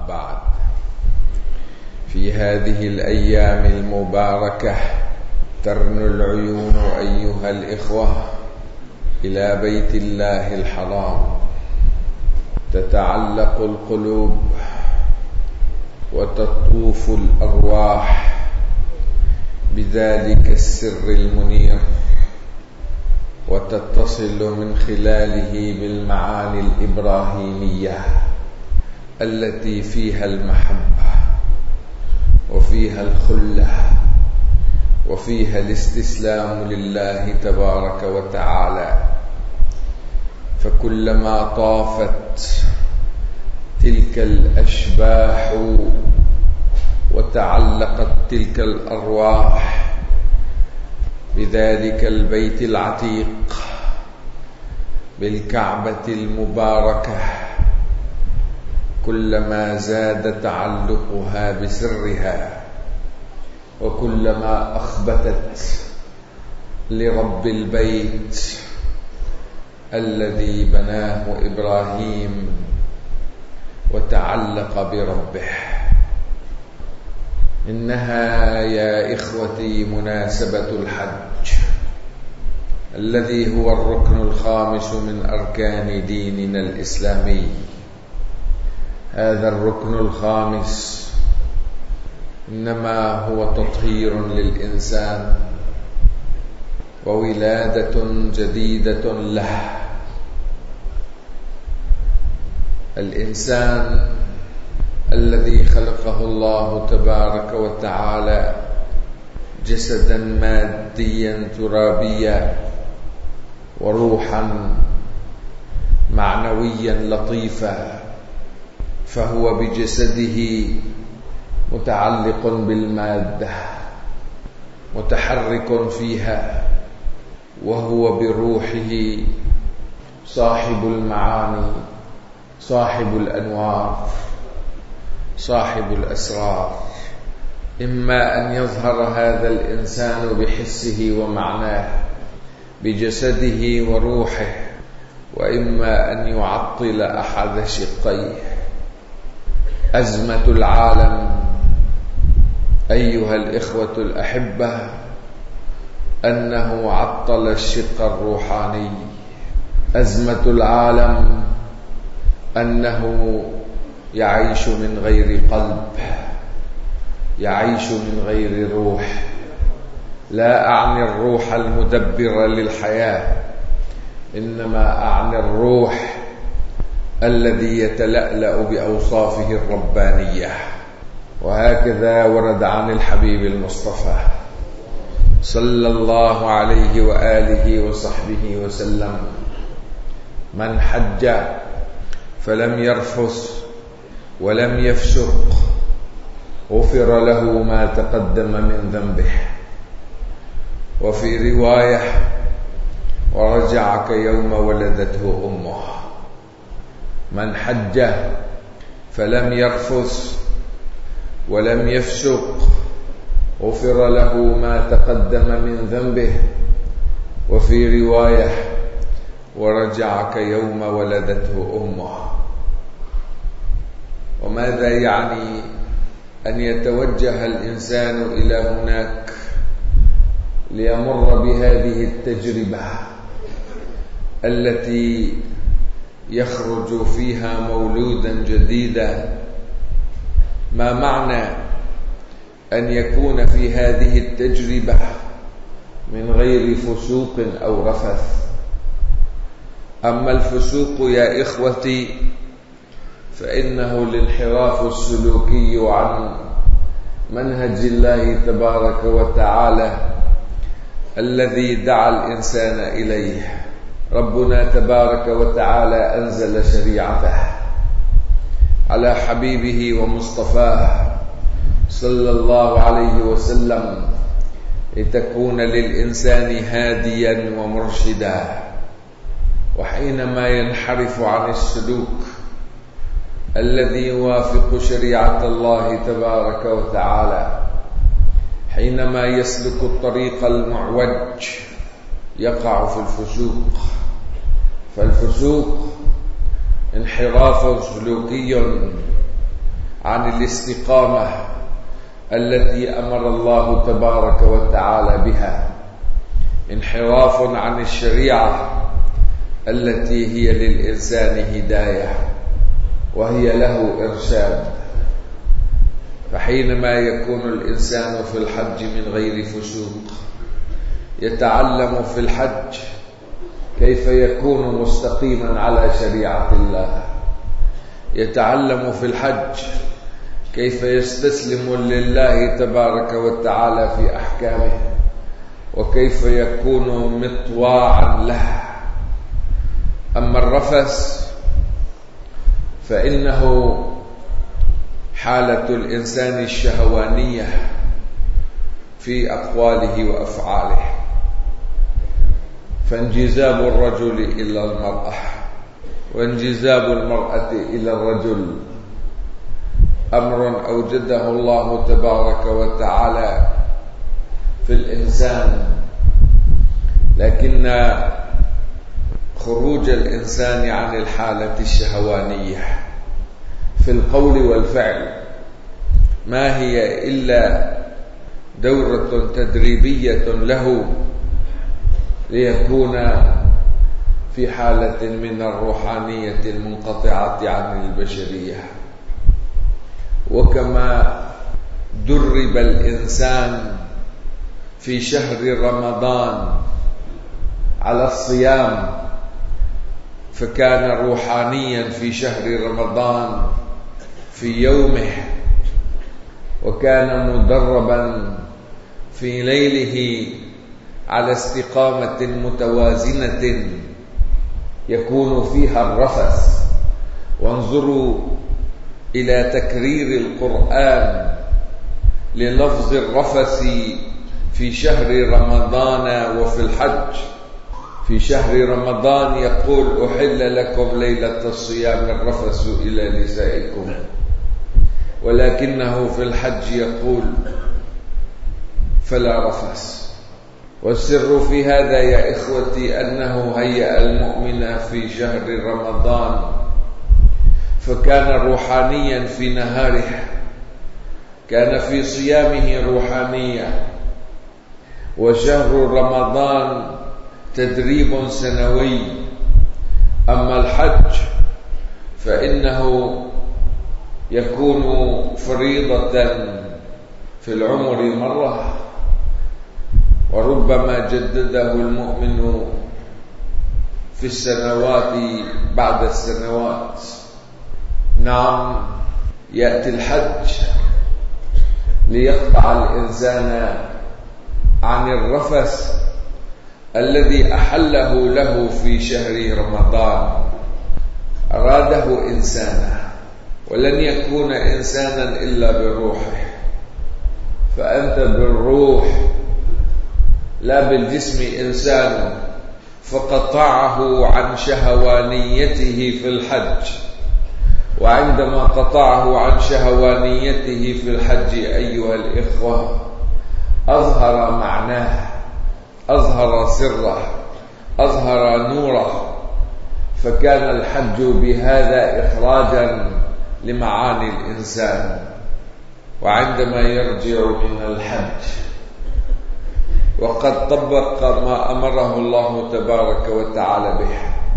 بعد. في هذه الأيام المباركة ترنو العيون أيها الإخوة إلى بيت الله الحرام، تتعلق القلوب وتطوف الأرواح بذلك السر المنير، وتتصل من خلاله بالمعاني الإبراهيمية التي فيها المحبة وفيها الخلة وفيها الاستسلام لله تبارك وتعالى. فكلما طافت تلك الأشباح وتعلقت تلك الأرواح بذلك البيت العتيق بالكعبة المباركة، كلما زاد تعلقها بسرها، وكلما أخبتت لرب البيت الذي بناه إبراهيم وتعلق بربه. إنها يا إخوتي مناسبة الحج الذي هو الركن الخامس من أركان ديننا الإسلامي. هذا الركن الخامس إنما هو تطهير للإنسان وولادة جديدة له. الإنسان الذي خلقه الله تبارك وتعالى جسدا ماديا ترابيا وروحا معنويا لطيفا، فهو بجسده متعلق بالمادة متحرك فيها، وهو بروحه صاحب المعاني صاحب الأنوار صاحب الأسرار. إما أن يظهر هذا الإنسان بحسه ومعناه بجسده وروحه، وإما أن يعطل أحد شقيه. أزمة العالم أيها الإخوة الأحبة أنه عطل الشق الروحاني. أزمة العالم أنه يعيش من غير قلب، يعيش من غير روح. لا أعني الروح المدبر للحياة، إنما أعني الروح الذي يتلألأ بأوصافه الربانية. وهكذا ورد عن الحبيب المصطفى صلى الله عليه وآله وصحبه وسلم: من حج فلم يرفث ولم يفسق غفر له ما تقدم من ذنبه. وفي رواية: ورجع كيوم ولدته أمه. من حج فلم يرفث ولم يفسق غفر له ما تقدم من ذنبه. وفي رواية: ورجع كيوم ولدته أمه. وماذا يعني أن يتوجه الإنسان إلى هناك ليمر بهذه التجربة التي يخرج فيها مولودا جديدا؟ ما معنى أن يكون في هذه التجربة من غير فسوق أو رفث؟ أما الفسوق يا إخوتي فإنه الانحراف السلوكي عن منهج الله تبارك وتعالى الذي دعا الإنسان إليه. ربنا تبارك وتعالى أنزل شريعته على حبيبه ومصطفاه صلى الله عليه وسلم لتكون للإنسان هاديا ومرشدا. وحينما ينحرف عن السلوك الذي يوافق شريعة الله تبارك وتعالى، حينما يسلك الطريق المعوج يقع في الفسوق. فالفسوق انحراف سلوكي عن الاستقامة التي أمر الله تبارك وتعالى بها، انحراف عن الشريعة التي هي للإنسان هداية وهي له إرشاد. فحينما يكون الإنسان في الحج من غير فسوق يتعلم في الحج كيف يكون مستقيما على شريعة الله، يتعلم في الحج كيف يستسلم لله تبارك وتعالى في أحكامه، وكيف يكون مطواعا له. أما الرفث فإنه حالة الإنسان الشهوانية في أقواله وأفعاله، فانجذاب الرجل إلى المرأة وانجذاب المرأة إلى الرجل أمر أوجده الله تبارك وتعالى في الإنسان، لكن خروج الإنسان عن الحالة الشهوانية في القول والفعل ما هي إلا دورة تدريبية له ليكون في حالة من الروحانية المنقطعة عن البشرية. وكما درب الإنسان في شهر رمضان على الصيام فكان روحانيا في شهر رمضان في يومه، وكان مدربا في ليله على استقامة متوازنة يكون فيها الرفث. وانظروا إلى تكرير القرآن للفظ الرفث في شهر رمضان وفي الحج. في شهر رمضان يقول أحل لكم ليلة الصيام الرفث إلى نسائكم، ولكنه في الحج يقول فلا رفث. والسر في هذا يا إخوتي أنه هيأ المؤمن في شهر رمضان فكان روحانيا في نهاره، كان في صيامه روحانيا. وشهر رمضان تدريب سنوي. أما الحج فإنه يكون فريضة في العمر مرة، وربما جدده المؤمن في السنوات بعد السنوات. نعم، يأتي الحج ليقطع الإنسان عن الرفث الذي أحله له في شهر رمضان. أراده إنسانا، ولن يكون إنسانا إلا بروحه، فأنت بالروح لا بالجسم إنسان، فقطعه عن شهوانيته في الحج. وعندما قطعه عن شهوانيته في الحج أيها الإخوة أظهر معناه، أظهر سره، أظهر نوره، فكان الحج بهذا إخراجا لمعاني الإنسان. وعندما يرجع من الحج وقد طبق ما أمره الله تبارك وتعالى به،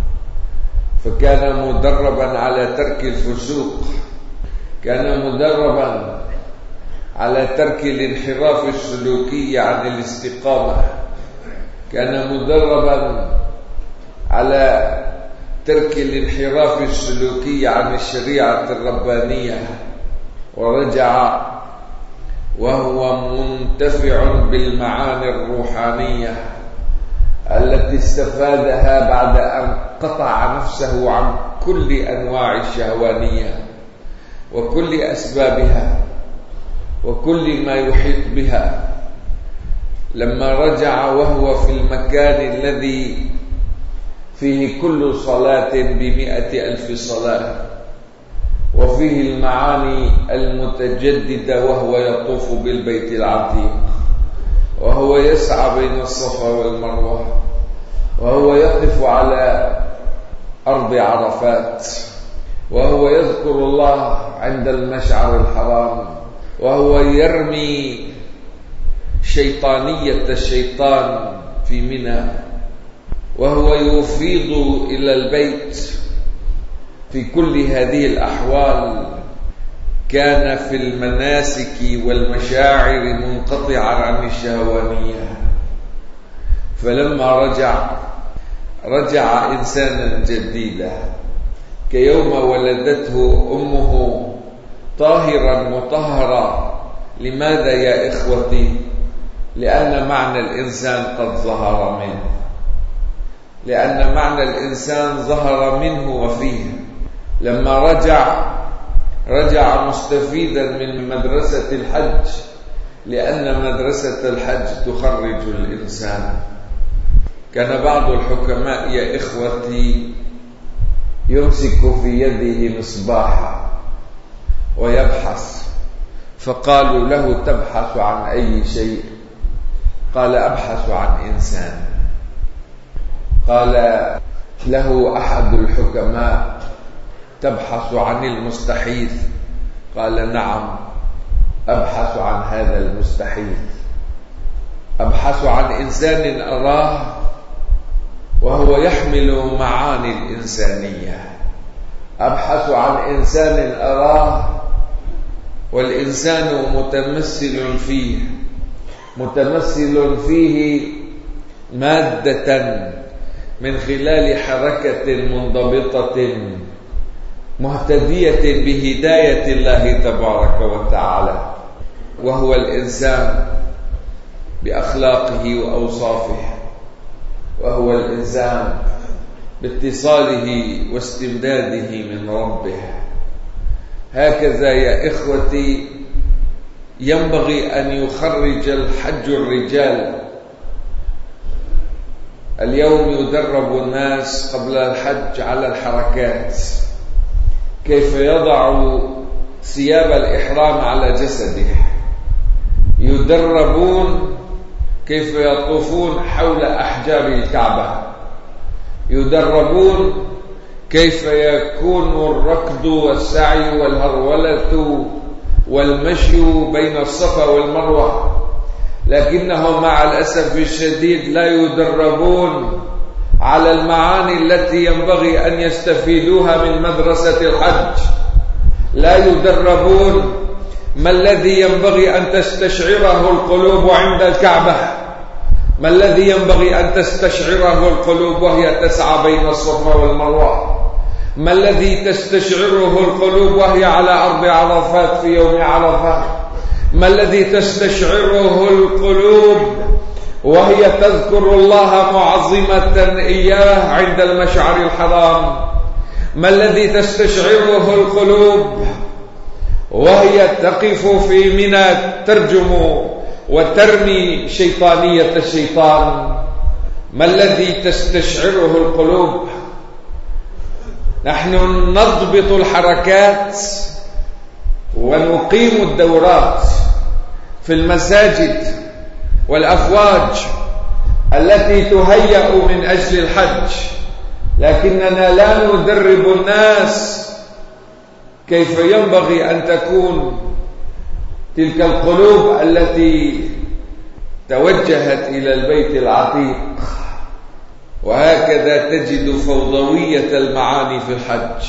فكان مدربا على ترك الفسوق، كان مدربا على ترك الانحراف السلوكي عن الاستقامة، كان مدربا على ترك الانحراف السلوكي عن الشريعة الربانية، ورجع وهو منتفع بالمعاني الروحانية التي استفادها بعد أن قطع نفسه عن كل أنواع الشهوانية وكل أسبابها وكل ما يحيط بها. لما رجع وهو في المكان الذي فيه كل صلاة ب100,000 صلاة، وفيه المعاني المتجددة، وهو يطوف بالبيت العتيق، وهو يسعى بين الصفا والمروة، وهو يقف على أرض عرفات، وهو يذكر الله عند المشعر الحرام وهو يرمي شيطانية الشيطان في منى، وهو يفيض إلى البيت. في كل هذه الأحوال كان في المناسك والمشاعر منقطعا عن الشهوانية. فلما رجع إنسانا جديدا كيوم ولدته أمه طاهرا مطهرا. لماذا يا إخوتي؟ لأن معنى الإنسان قد ظهر منه، لأن معنى الإنسان ظهر منه وفيه. لما رجع مستفيدا من مدرسة الحج، لأن مدرسة الحج تخرج الإنسان. كان بعض الحكماء يا إخوتي يمسك في يده مصباحا ويبحث، فقالوا له تبحث عن أي شيء؟ قال أبحث عن إنسان. قال له أحد الحكماء تبحث عن المستحيل؟ قال نعم، أبحث عن هذا المستحيل. أبحث عن إنسان أراه وهو يحمل معاني الإنسانية. أبحث عن إنسان أراه والإنسان متمثل فيه مادة من خلال حركة منضبطة مهتدية بهداية الله تبارك وتعالى، وهو الإنسان بأخلاقه وأوصافه، وهو الإنسان باتصاله واستمداده من ربه. هكذا يا إخوتي ينبغي أن يخرج الحج الرجال. اليوم يدرب الناس قبل الحج على الحركات، كيف يضع ثياب الإحرام على جسده، يدربون كيف يطوفون حول أحجار الكعبة، يدربون كيف يكون الركض والسعي والهرولة والمشي بين الصفا والمروة، لكنهم مع الأسف الشديد لا يدربون على المعاني التي ينبغي أن يستفيدوها من مدرسة الحج. لا يدربون ما الذي ينبغي أن تستشعره القلوب عند الكعبة، ما الذي ينبغي أن تستشعره القلوب وهي تسعى بين الصفا والمروة، ما الذي تستشعره القلوب وهي على أرض عرفات في يوم عرفة، ما الذي تستشعره القلوب وهي تذكر الله معظمة إياه عند المشعر الحرام، ما الذي تستشعره القلوب وهي تقف في منى ترجم وترمي شيطانية الشيطان، ما الذي تستشعره القلوب. نحن نضبط الحركات ونقيم الدورات في المساجد والأفواج التي تهيأ من أجل الحج، لكننا لا ندرب الناس كيف ينبغي أن تكون تلك القلوب التي توجهت إلى البيت العتيق. وهكذا تجد فوضوية المعاني في الحج.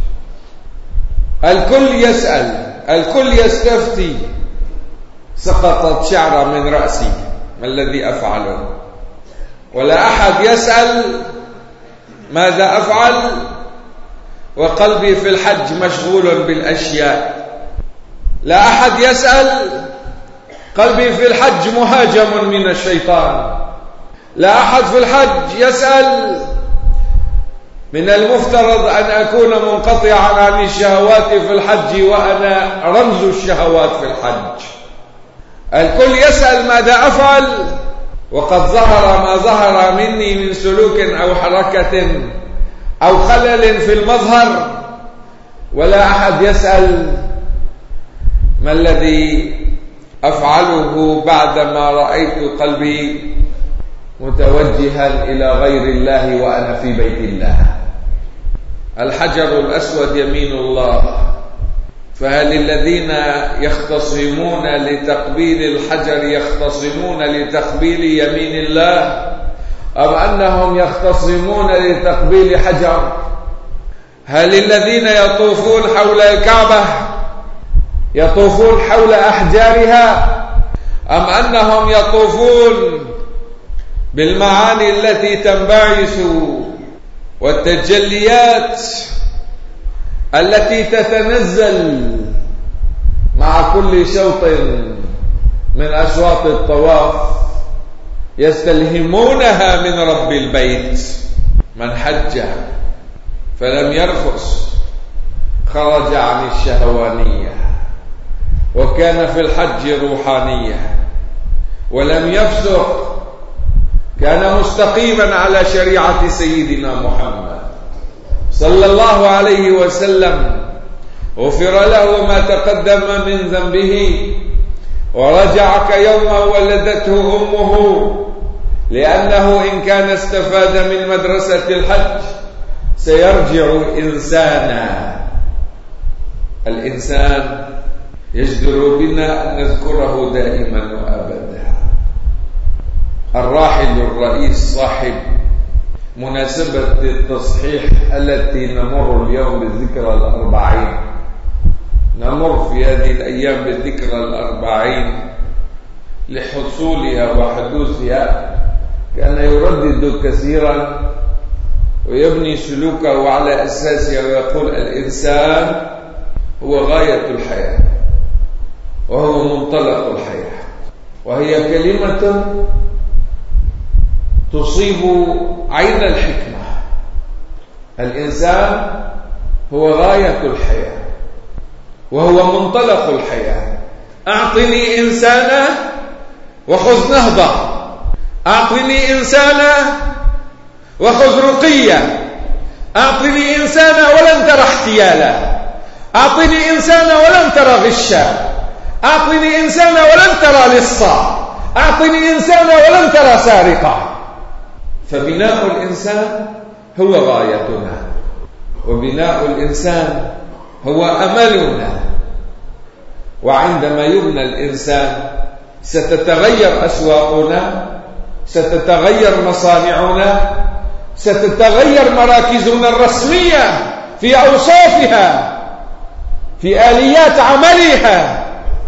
الكل يسأل، الكل يستفتي، سقطت شعرة من رأسي، ما الذي أفعله؟ ولا أحد يسأل ماذا أفعل وقلبي في الحج مشغول بالأشياء. لا أحد يسأل قلبي في الحج مهاجم من الشيطان. لا أحد في الحج يسأل من المفترض أن أكون منقطعا عن الشهوات في الحج وأنا رمز الشهوات في الحج. الكل يسأل ماذا أفعل وقد ظهر ما ظهر مني من سلوك أو حركة أو خلل في المظهر، ولا أحد يسأل ما الذي أفعله بعدما رأيت قلبي متوجها إلى غير الله وأنا في بيت الله. الحجر الأسود يمين الله، فهل الذين يختصمون لتقبيل الحجر يختصمون لتقبيل يمين الله، أم أنهم يختصمون لتقبيل حجر؟ هل الذين يطوفون حول الكعبة يطوفون حول أحجارها، أم أنهم يطوفون بالمعاني التي تنبعث والتجليات التي تتنزل مع كل شوط من أشواط الطواف يستلهمونها من رب البيت؟ من حج فلم يرفث خرج عن الشهوانية، وكان في الحج روحانية، ولم يفسق كان مستقيما على شريعة سيدنا محمد صلى الله عليه وسلم، غفر له ما تقدم من ذنبه، ورجع كيوم ولدته أمه، لأنه إن كان استفاد من مدرسة الحج سيرجع إنسانا. الإنسان يجدر بنا أن نذكره دائما وأبدا. الراحل الرئيس صاحب مناسبة التصحيح التي نمر اليوم بالذكرى 40، نمر في هذه الأيام بالذكرى 40 لحصولها وحدوثها، كان يردد كثيرا ويبني سلوكه على أساسها، ويقول الإنسان هو غاية الحياة وهو منطلق الحياة، وهي كلمة تصيب عين الحكمة. الإنسان هو غاية الحياة وهو منطلق الحياة. أعطني إنسانا وخذ نهضة، أعطني إنسانا وخذ رقية، أعطني إنسانا ولن ترى احتيالا، أعطني إنسانا ولن ترى غشا، أعطني إنسانا ولن ترى لصا، أعطني إنسانا ولن ترى سارقا. فبناء الإنسان هو غايتنا، وبناء الإنسان هو أملنا. وعندما يبنى الإنسان ستتغير أسواقنا، ستتغير مصانعنا، ستتغير مراكزنا الرسمية في أوصافها، في آليات عملها.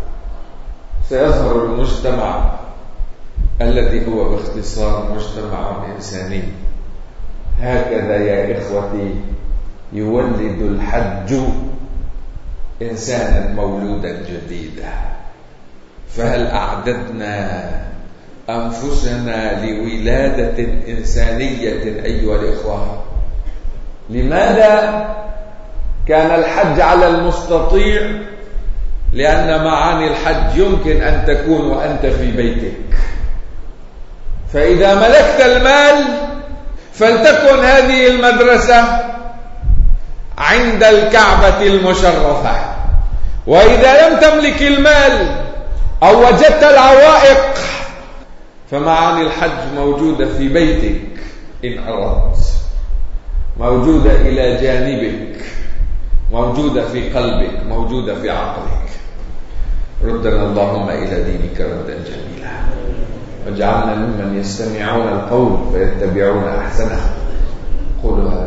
سيظهر المجتمع الذي هو باختصار مجتمع إنساني. هكذا يا إخوتي يولد الحج إنسانا مولودا جديدا. فهل أعددنا أنفسنا لولادة إنسانية أيها الإخوة؟ لماذا كان الحج على المستطيع؟ لأن معاني الحج يمكن أن تكون وأنت في بيتك. فإذا ملكت المال فلتكن هذه المدرسة عند الكعبة المشرفة، وإذا لم تملك المال أو وجدت العوائق فمعاني الحج موجودة في بيتك إن أردت، موجودة إلى جانبك، موجودة في قلبك، موجودة في عقلك. ردنا اللهم إلى دينك ردا جميلا، واجعلنا ممن يستمعون القول فيتبعون أحسنه. قولوا